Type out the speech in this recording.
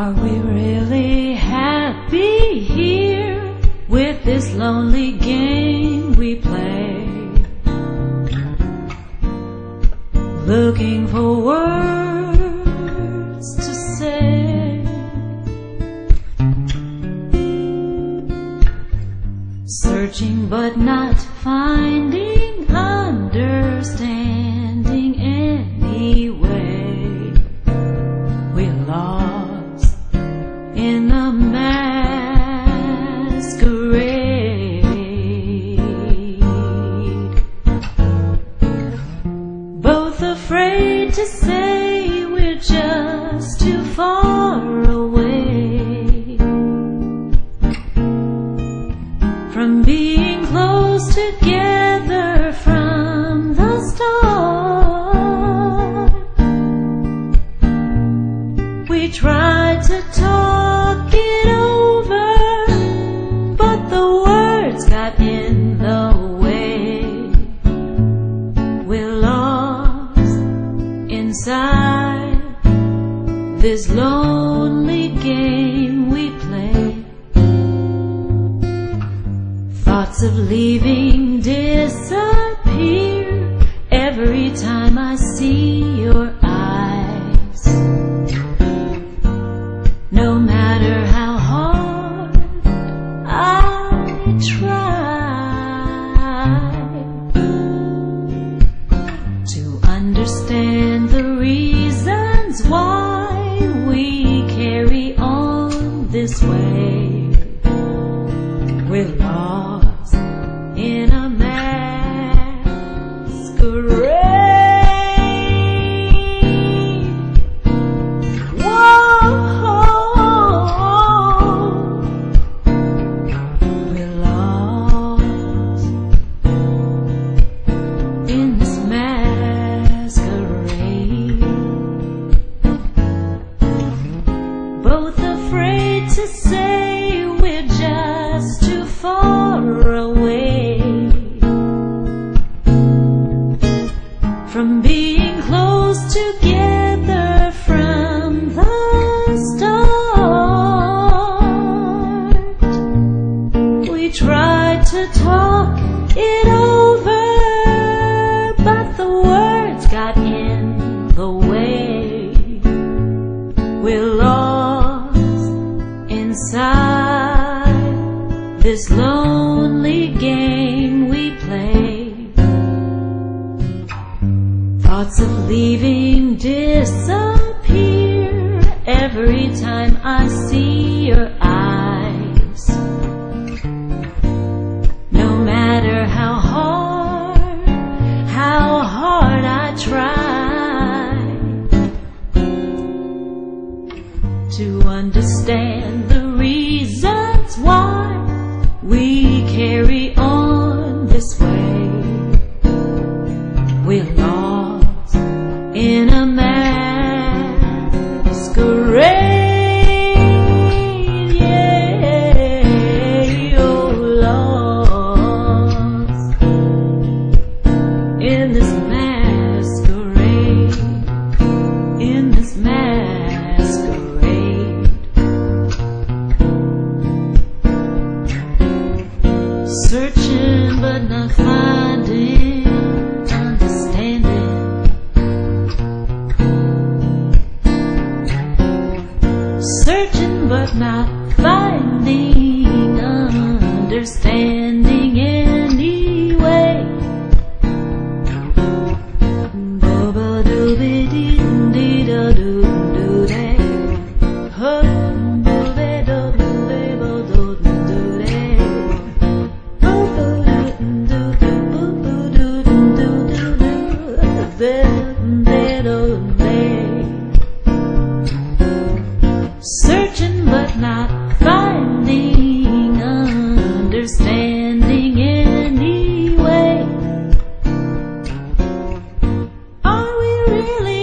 Are we really happy here with this lonely game we play? Looking for words to say, searching but not finding understanding anyway. We're lost in the masquerade, both afraid to say we're just too far away from being close together from the start. We tried to talk it over, but the words got in the way. We're lost inside this lonely game we play. Thoughts of leaving disappear every time I see your eyes. No matter how hard I try to understand the reasons why we carry on this way, we're lost in a masquerade. Both afraid to say we're just too far away from being close together from the start. We tried to talk it over, but the words got in the way. We're lost inside this lonely game we play. Thoughts of leaving disappear every time I see your eyes. No matter how hard I try to understand the reasons why we carry on this way, we're lost in a masquerade. Yeah, oh, lost in this masquerade, in this masquerade. Searching but not finding understanding, searching but not finding understanding anyway. Searching but not finding understanding anyway. Are we really